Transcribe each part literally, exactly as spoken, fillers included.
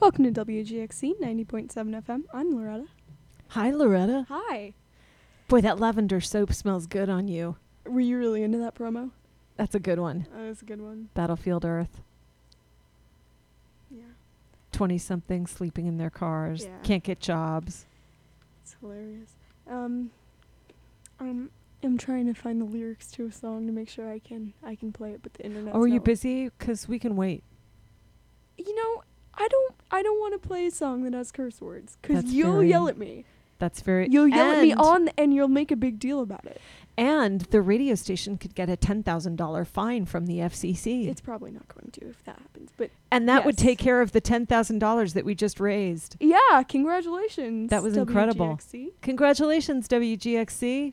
Welcome to W G X C ninety point seven F M. I'm Loretta. Hi, Loretta. Hi. Boy, that lavender soap smells good on you. Were you really into that promo? That's a good one. Oh, that's a good one. Battlefield Earth. Yeah. twenty-somethings sleeping in their cars. Yeah. Can't get jobs. It's hilarious. Um, um, I'm trying to find the lyrics to a song to make sure I can I can play it, but the internet. Oh, are you busy? 'Cause we can wait. You know, I don't I don't want to play a song that has curse words, 'cause That's you'll very- yell at me. That's very... You'll yell at me and- on, and you'll make a big deal about it. And the radio station could get a ten thousand dollars fine from the F C C. It's probably not going to if that happens, but and that would yes. take care of the ten thousand dollars that we just raised. yeah, congratulations. That was incredible. W G X C. Congratulations, W G X C.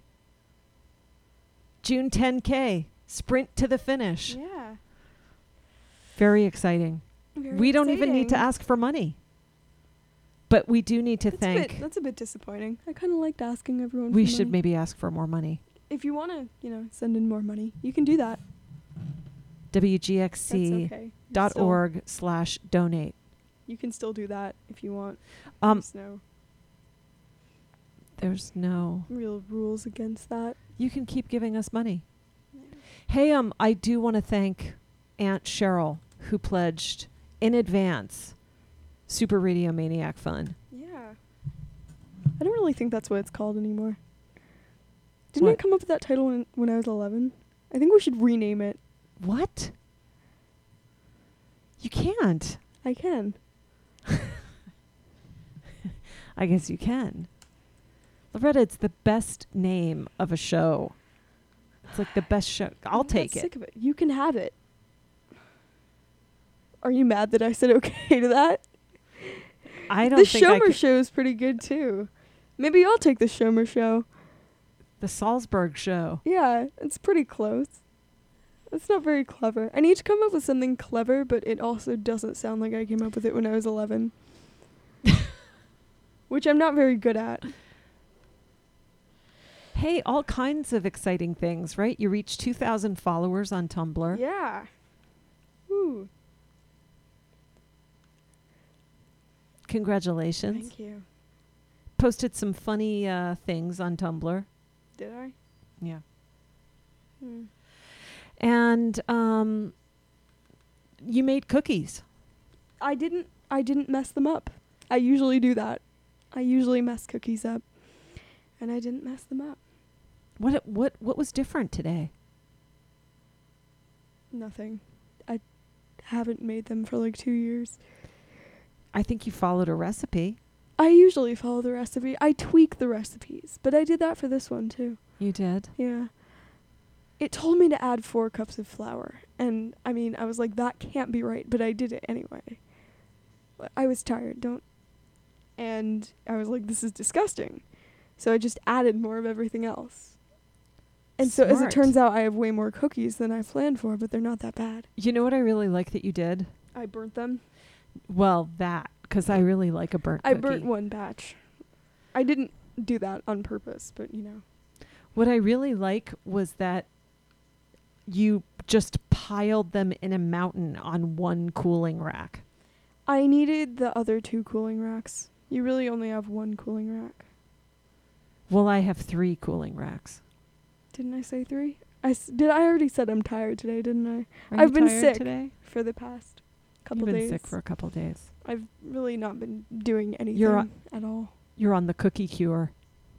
June ten K. Sprint to the finish. Yeah. Very exciting. Very we don't even need to exciting. ask for money. But we do need to That's thank... A bit, that's a bit disappointing. I kind of liked asking everyone we for should money. maybe ask for more money. If you want to, you know, send in more money, you can do that. W G X That's C okay. You dot still- org slash donate. You can still do that if you want. Um, There's no There's no... real rules against that. You can keep giving us money. Hey, um, I do want to thank Aunt Cheryl, who pledged in advance Super Radio Maniac Fun. Yeah. I don't really think that's what it's called anymore. Didn't What? I come up with that title when, when I was eleven? I think we should rename it. What? You can't. I can. I guess you can. Loretta, it's the best name of a show. It's like the best show. I'll I'm take not it. Sick of it. You can have it. Are you mad that I said okay to that? I don't the think I Shomer could. show is pretty good too. Maybe I'll take the Shomer show. The Salzburg show. Yeah, it's pretty close. It's not very clever. I need to come up with something clever, but it also doesn't sound like I came up with it when I was eleven. Which I'm not very good at. Hey, all kinds of exciting things, right? You reached two thousand followers on Tumblr. Yeah. Ooh. Congratulations. Thank you. Posted some funny uh, things on Tumblr. Did I? Yeah. Hmm. And um, you made cookies. I didn't I didn't mess them up. I usually do that. I usually mess cookies up. And I didn't mess them up. What what what was different today? Nothing. I haven't made them for like two years. I think you followed a recipe. I usually follow the recipe. I tweak the recipes, but I did that for this one too. You did? Yeah. It told me to add four cups of flour, and I mean, I was like, that can't be right, but I did it anyway. I was tired, don't... And I was like, this is disgusting. So I just added more of everything else. And so as it Smart. turns out, I have way more cookies than I planned for, but they're not that bad. You know what I really like that you did? I burnt them. Well, that, because I really like a burnt I cookie. burnt one batch. I didn't do that on purpose, but you know. What I really like was that you just piled them in a mountain on one cooling rack. I needed the other two cooling racks. You really only have one cooling rack. Well, I have three cooling racks. Didn't I say three? I s- did. I already said I'm tired today, didn't I? Are I've you been tired sick today? for the past couple You've been days. sick for a couple days. I've really not been doing anything You're on- at all. You're on the cookie cure.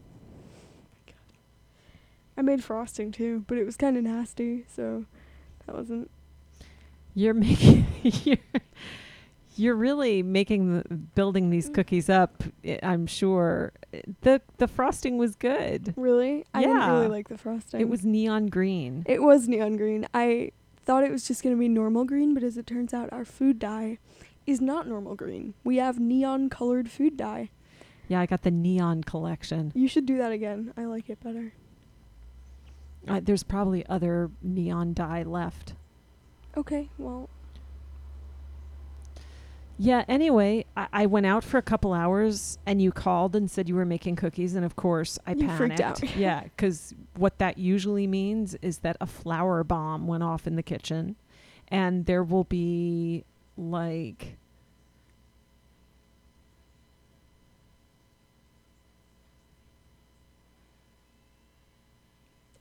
I made frosting too, but it was kind of nasty, so that wasn't. You're making you're, you're really making the, building these cookies up. I- I'm sure the the frosting was good. Really? I didn't Yeah. really like the frosting. It was neon green. It was neon green. I thought it was just going to be normal green, but as it turns out, our food dye is not normal green. We have neon colored food dye. Yeah, I got the neon collection. You should do that again. I like it better. Uh, there's probably other neon dye left. Okay, well, Yeah, anyway, I, I went out for a couple hours and you called and said you were making cookies. And of course, I You panicked. freaked out. Yeah, because what that usually means is that a flour bomb went off in the kitchen and there will be like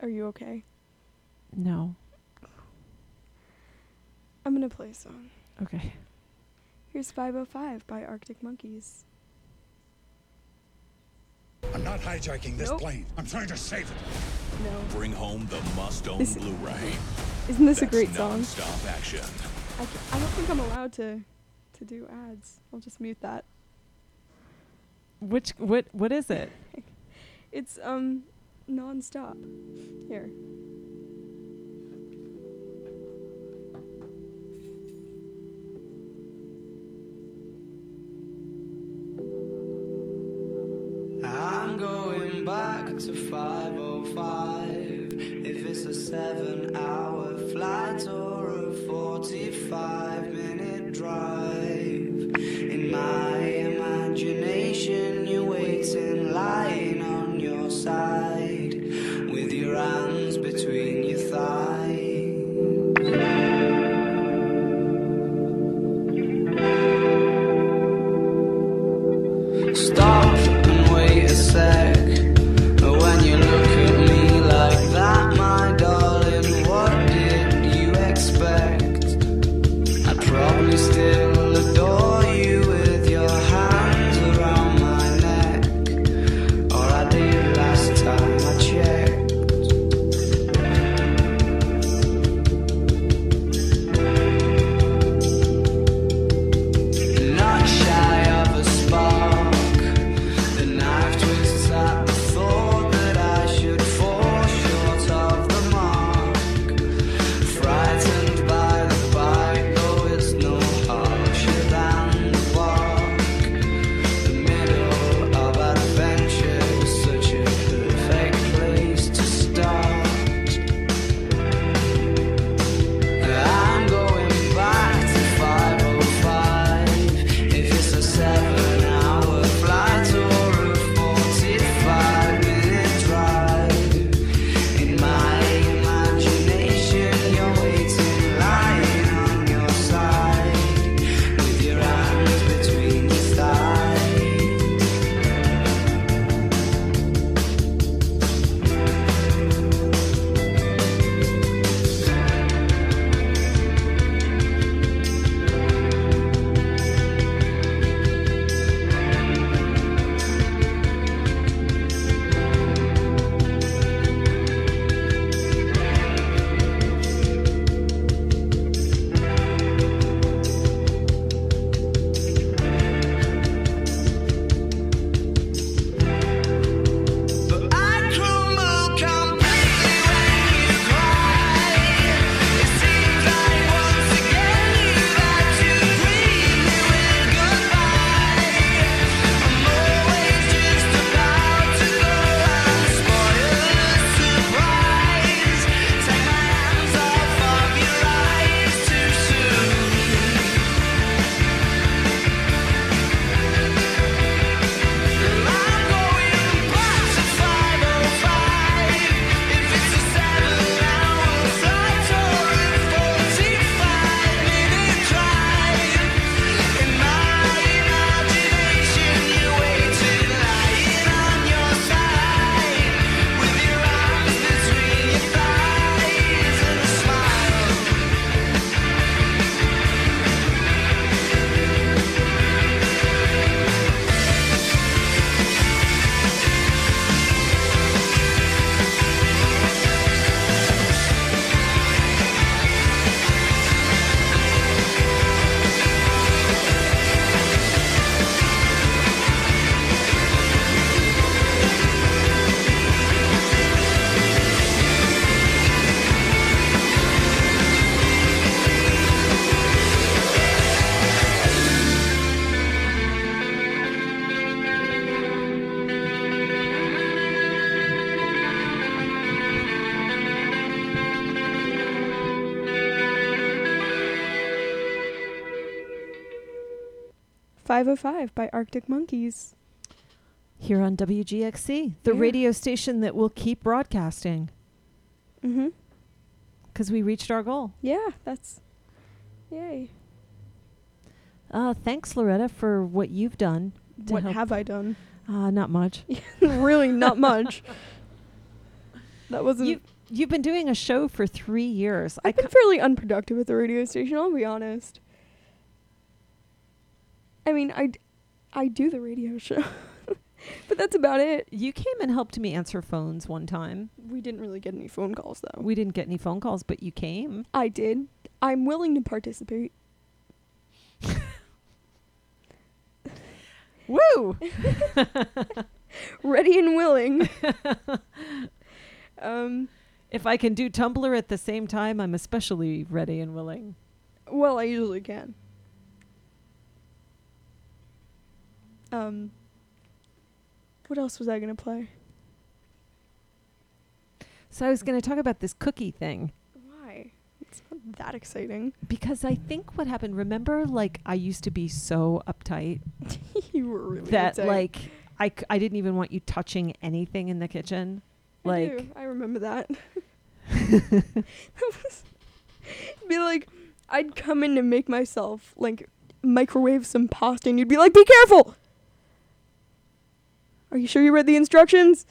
Are you okay? No. I'm gonna play a song. Okay. Here's five oh five by Arctic Monkeys. I'm not hijacking this Nope. plane. I'm trying to save it. No. Bring home the must-own This- Blu-ray. Isn't this That's a great song? non-stop action. I, ca- I don't think I'm allowed to to do ads. I'll just mute that. Which what what is it? It's um non-stop. Here. I'm going back to five oh five. If it's a seven hour flight or a forty-five minute drive. In my imagination, you're waiting, lying on your side, with your hands between your thighs. Stop and wait a sec. When you look at me like that, my darling, what did you expect? I'd probably still adore you with your hands around my neck, or I did last time I checked. Not shy of a spark. The knife twists at the thought that I should fall short of the mark. Frightened by the bite, though it's no harsher than the bark. The middle of adventure is such a perfect place to start. I'm going back to five oh five. If it's a seven hour flight or a forty-five minute drive. In my imagination, you're waiting, lying on your side, with your hands between your thighs. But I crumble completely when you cry. It seems like once again you've had to greet me with goodbye. I'm always just about to go and spoil the surprise. Take my hands off of your eyes too soon. I'm going back to five oh five. If it's a seven hour flight or a forty-five minute drive. In my imagination, you're waiting, lying on your side, with your arms between your thighs and a smile. five oh five by Arctic Monkeys. Here on W G X C, the Yeah. radio station that will keep broadcasting Mm-hmm. because we reached our goal. Yeah, that's yay. Uh, thanks, Loretta, for what you've done. to What help- have I done? Uh, not much. Really not much. That wasn't You- you've been doing a show for three years. I I've been ca- fairly unproductive at the radio station, I'll be honest. I mean, I, d- I do the radio show. But that's about it. you came and helped me answer phones one time. We didn't really get any phone calls, though. We didn't get any phone calls, but you came. I did. I'm willing to participate. Woo! Ready and willing. um, If I can do Tumblr at the same time, I'm especially ready and willing. well, I usually can. Um, what else was I gonna play? So I was going to talk about this cookie thing Why? It's not that exciting. because I think what happened, remember, like, I used to be so uptight You were really that, uptight. like, I, c- I didn't even want you touching anything in the kitchen. I Like, do. I remember that. That was- be like, I'd come in to make myself like microwave some pasta, and you'd be like, "Be careful! Are you sure you read the instructions?"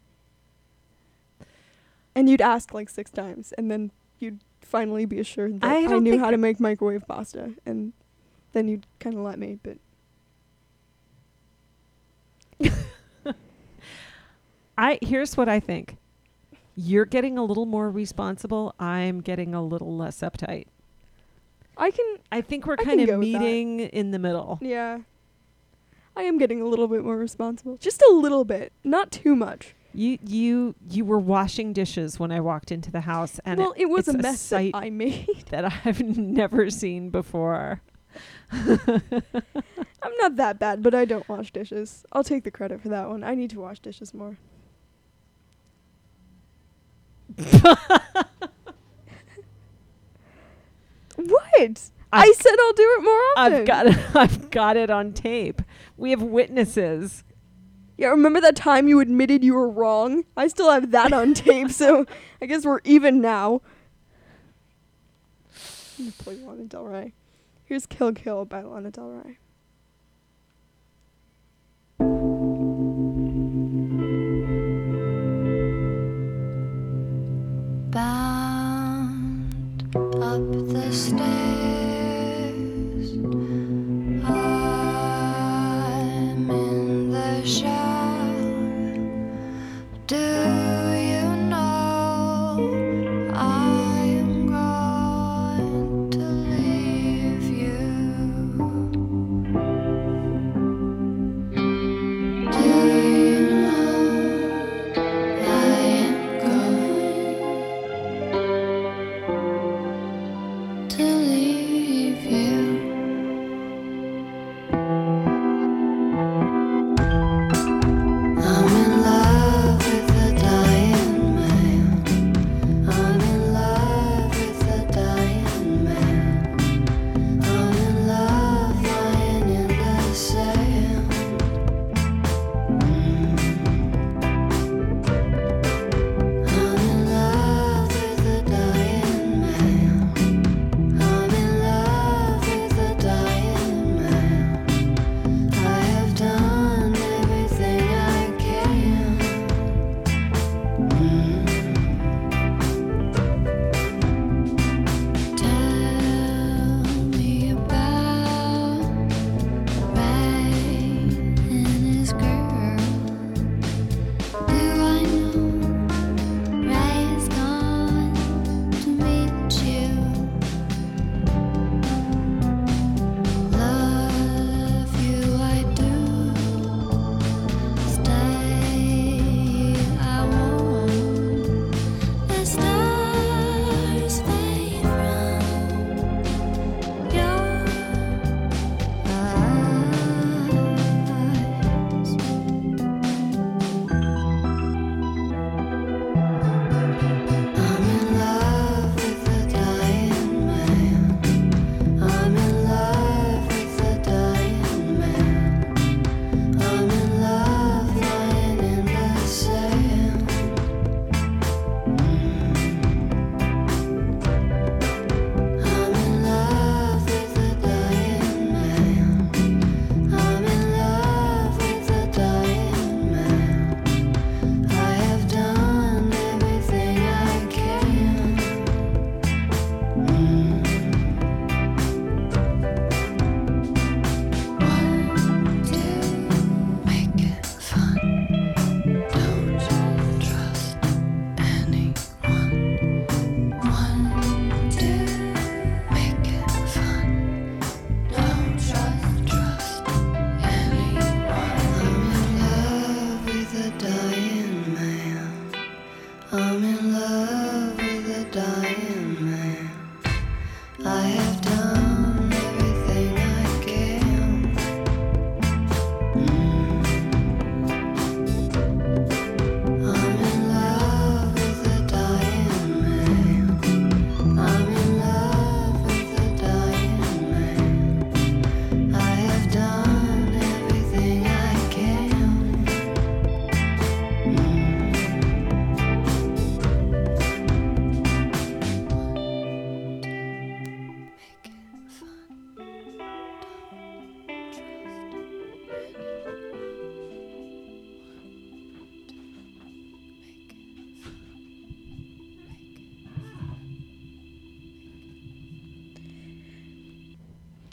And you'd ask like six times, and then you'd finally be assured that I I, don't knew think how I- to make microwave pasta, and then you'd kind of let me. But I here's what I think. You're getting a little more responsible. I'm getting a little less uptight. I can, I think we're I kind can of go with that. meeting in the middle. yeah. I am getting a little bit more responsible, just a little bit, not too much. You you you were washing dishes when I walked into the house, and well, it, was it's a mess sight that I made. that I've never seen before. I'm not that bad, but I don't wash dishes. I'll take the credit for that one. I need to wash dishes more. What? I I've- said I'll do it more often. I've got it. I've got it on tape. We have witnesses. Yeah, remember that time you admitted you were wrong? I still have that on tape, so I guess we're even now. I'm gonna play Lana Del Rey. Here's Kill Kill by Lana Del Rey. Bound up the stairs, I'm in the shower. Do you know I'm going to leave you?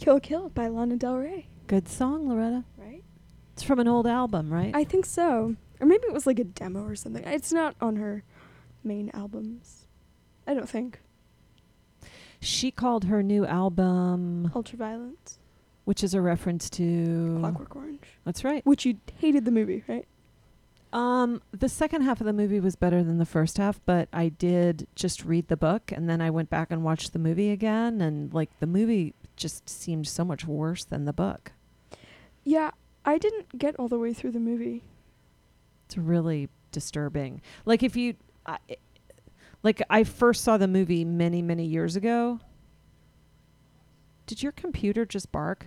Kill Kill by Lana Del Rey, Good song, Loretta. right? It's from an old album, right? I think so. Or maybe it was like a demo or something. It's not on her main albums. I don't think. She called her new album, Ultraviolet, which is a reference to. Clockwork Orange. That's right. Which you hated the movie, right? Um, the second half of the movie was better than the first half, but I did just read the book and then I went back and watched the movie again, and like the movie just seemed so much worse than the book. Yeah, I didn't get all the way through the movie. It's really disturbing. Like if you, I, like I first saw the movie many many years ago. Did your computer just bark?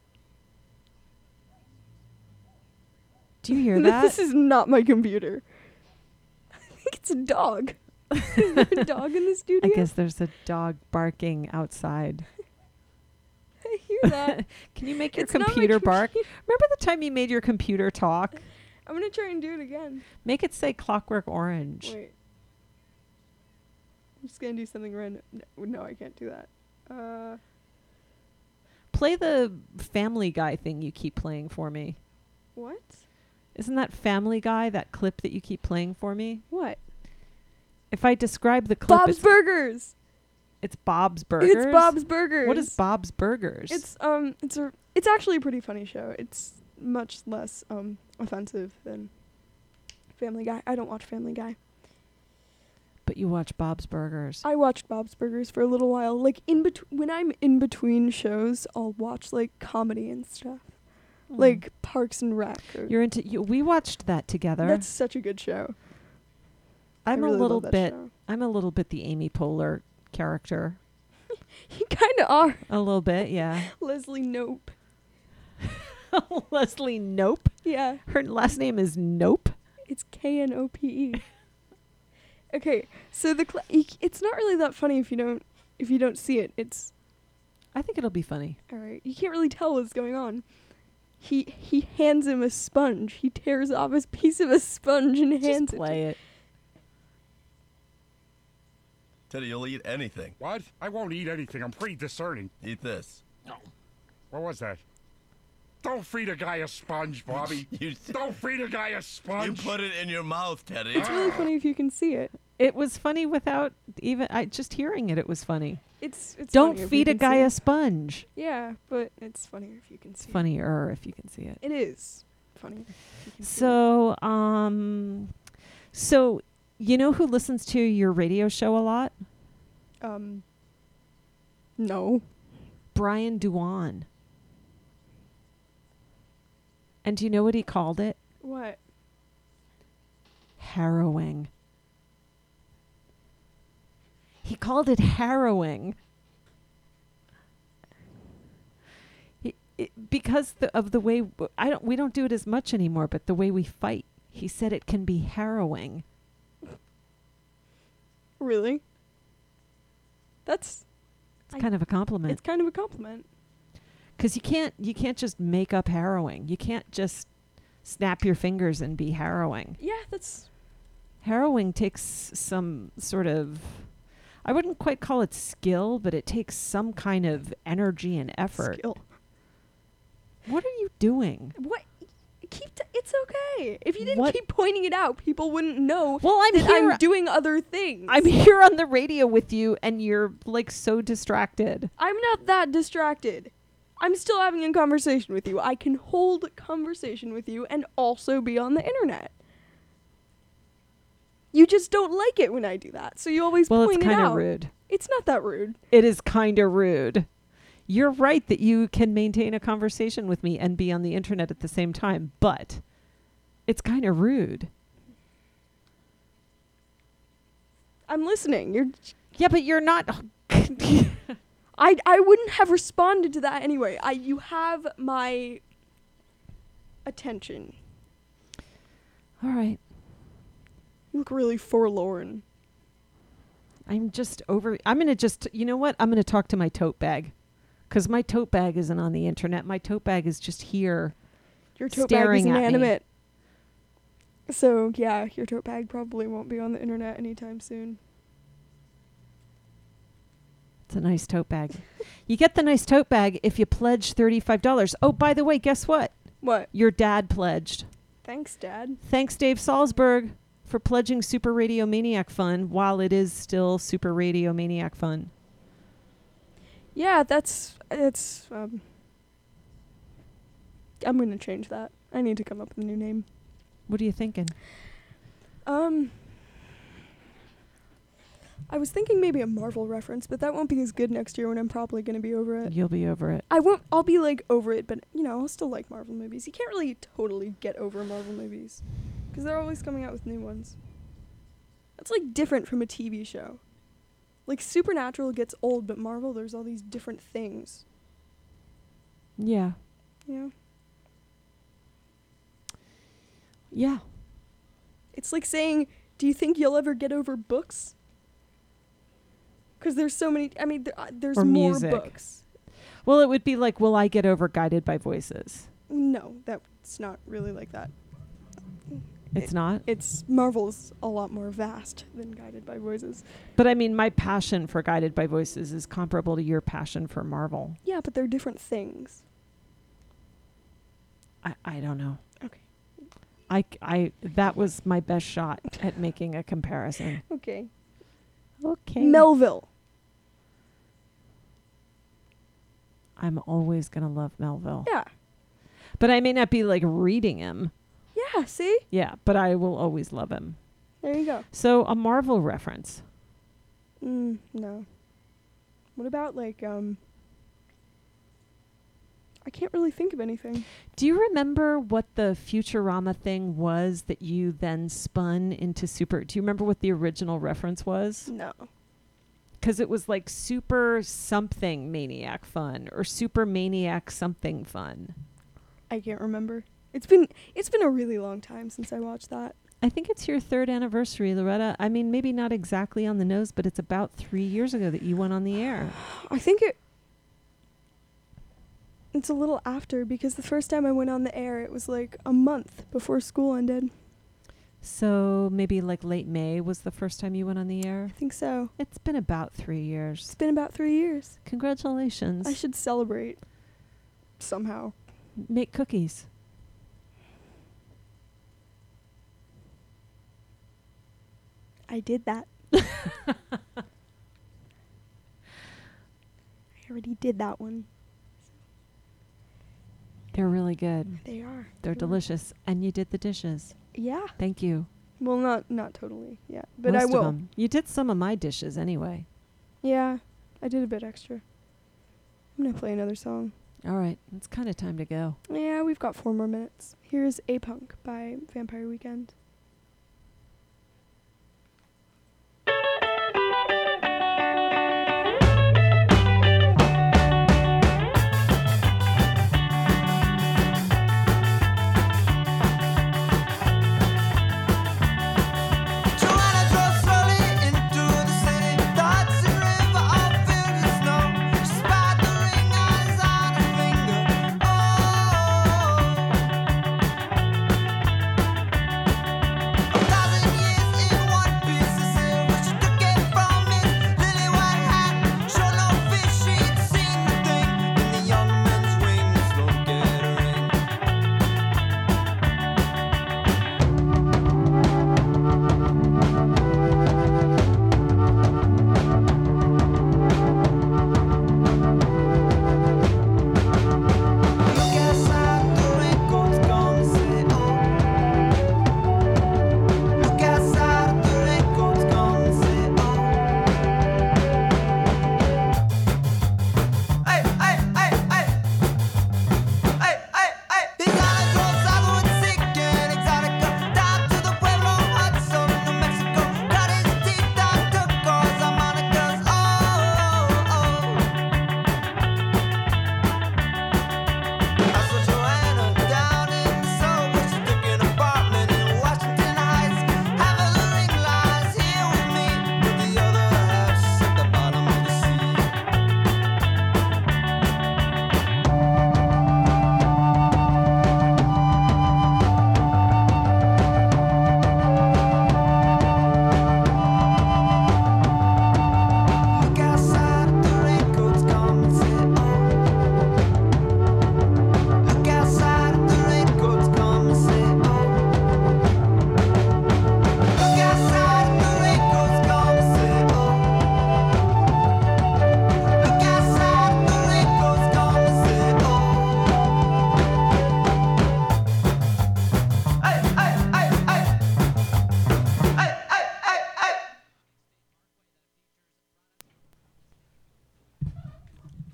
Do you hear that? This is not my computer. I think it's a dog. Is there a dog in the studio? I guess there's a dog barking outside. I hear that. Can you make your It's not my computer bark? computer. Remember the time you made your computer talk? I'm gonna try and do it again. Make it say Clockwork Orange. Wait. I'm just gonna do something random. No, no, I can't do that. Uh, Play the Family Guy thing you keep playing for me. what? Isn't that Family Guy, that clip that you keep playing for me? What? If I describe the clip, Bob's it's, Burgers. it's Bob's Burgers. It's Bob's Burgers. What is Bob's Burgers? It's um, it's a, it's actually a pretty funny show. It's much less um offensive than Family Guy. I don't watch Family Guy. But you watch Bob's Burgers. I watched Bob's Burgers for a little while. Like in between, when I'm in between shows, I'll watch like comedy and stuff, Mm. like Parks and Rec. Or You're into. You, we watched that together. That's such a good show. I I'm really a little love that bit. show. I'm a little bit the Amy Poehler character. You kind of are, A little bit, yeah. Leslie Nope. Leslie Nope. Yeah, Her last name is Nope. it's K N O P E. Okay, so the cl- y- it's not really that funny if you don't if you don't see it. It's I think it'll be funny. all right. You can't really tell what's going on. He he hands him a sponge. He tears off a piece of a sponge and hands Just it. play it. Teddy, you'll eat anything. What? I won't eat anything. I'm pretty discerning. Eat this. What was that? Don't feed a guy a sponge, Bobby. You, Don't feed a guy a you sponge. put it in your mouth, Teddy. It's really funny if you can see it. It was funny without even I just hearing it. It was funny. It's it's. Don't funny if feed you a can guy see a it. sponge. Yeah, but it's funnier if you can It's see funnier if you can see it. it. It is funny. If you can see it. So, um, so you know who listens to your radio show a lot? um. No. Brian Duan. And do you know what he called it? What? Harrowing. He called it harrowing. He, it, because the, of the way w- I don't we don't do it as much anymore, but the way we fight, he said it can be harrowing. Really? That's. It's I- kind of a compliment. It's kind of a compliment. Because you can't you can't just make up harrowing. You can't just snap your fingers and be harrowing. Yeah, that's. Harrowing takes some sort of, I wouldn't quite call it skill, but it takes some kind of energy and effort. Skill. What are you doing? What? Keep. T- it's okay. If you didn't What- keep pointing it out, people wouldn't know Well, I'm that here. I'm doing other things. I'm here on the radio with you, and you're like so distracted. I'm not that distracted. I'm still having a conversation with you. I can hold a conversation with you and also be on the internet. You just don't like it when I do that, so you always Well, point it's it kind out. of rude. It's not that rude. It is kind of rude. You're right that you can maintain a conversation with me and be on the internet at the same time, but it's kind of rude. I'm listening. You're. Yeah, but you're not. I I wouldn't have responded to that anyway. I you have my attention. All right. You look really forlorn. I'm just over. I'm going to just, you know what? I'm going to talk to my tote bag. Because my tote bag isn't on the internet. My tote bag is just here. Your tote bag is Staring at me. inanimate. So yeah, your tote bag probably won't be on the internet anytime soon. It's a nice tote bag. You get the nice tote bag if you pledge thirty-five dollars. Oh, by the way, guess what? What? Your dad pledged. Thanks, Dad. Thanks, Dave Salzberg, for pledging Super Radio Maniac Fun while it is still Super Radio Maniac Fun. Yeah, that's it's. Um, I'm gonna change that. I need to come up with a new name. What are you thinking? Um, I was thinking maybe a Marvel reference, but that won't be as good next year when I'm probably gonna be over it. You'll be over it. I won't. I'll be like over it, but you know, I'll still like Marvel movies. You can't really totally get over Marvel movies because they're always coming out with new ones. That's like different from a T V show. Like Supernatural gets old, but Marvel, there's all these different things. Yeah. You know, Yeah. it's like saying, "Do you think you'll ever get over books?" Because there's so many. I mean, there, uh, there's Or more music. books. Well, it would be like, will I get over Guided by Voices? No, that's not really like that. It's It- not. It's Marvel's a lot more vast than Guided by Voices. But I mean, my passion for Guided by Voices is comparable to your passion for Marvel. Yeah, but they're different things. I, I don't know. Okay. I, I, that was my best shot at making a comparison. Okay. Okay. Melville. I'm always going to love Melville. Yeah. But I may not be like reading him. Yeah, see? Yeah, but I will always love him. There you go. So a Marvel reference. Mm, no. What about, like, um... I can't really think of anything. Do you remember what the Futurama thing was that you then spun into Super? Do you remember what the original reference was? No. Because it was like Super something Maniac Fun or Super Maniac something fun. I can't remember. It's been it's been a really long time since I watched that. I think it's your third anniversary, Loretta. I mean, maybe not exactly on the nose, but it's about three years ago that you went on the air. I think it... It's a little after, because the first time I went on the air, it was like a month before school ended. So maybe like late May was the first time you went on the air? I think so. It's been about three years. It's been about three years. Congratulations. I should celebrate. Somehow. Make cookies. I did that. I already did that one. They're really good. They are. They're Yeah. delicious. And you did the dishes. Yeah. Thank you. Well, not not totally. Yeah, but Most I of will. 'em. You did some of my dishes anyway. Yeah, I did a bit extra. I'm gonna play another song. All right. It's kind of time to go. Yeah, we've got four more minutes. Here's A Punk by Vampire Weekend. Joanna drove slowly into the city. The Hudson River all filled with snow. She spied the ring eyes on her finger. Oh,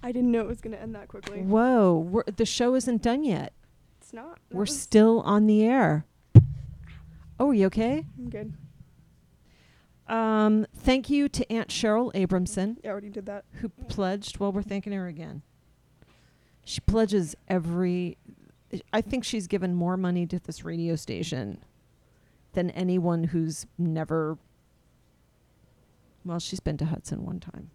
I didn't know it was gonna end that quickly. Whoa, we're, the show isn't done yet. It's not. That We're was- still on the air. Oh, are you okay? I'm good. Um, thank you to Aunt Cheryl Abramson, I already did that. who pledged. Well, we're thanking her again. She pledges every. I think she's given more money to this radio station than anyone who's never. Well, she's been to Hudson one time.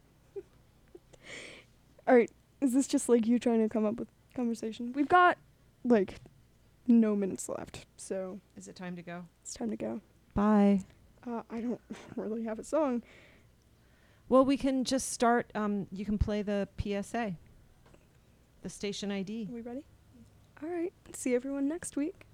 All right. Is this just like you trying to come up with conversation? We've got like no minutes left, so Is it time to go? it's time to go. Bye. Uh, I don't really have a song. Well, we can just start. Um, you can play the P S A, the station I D. Are we ready? All right. See everyone next week.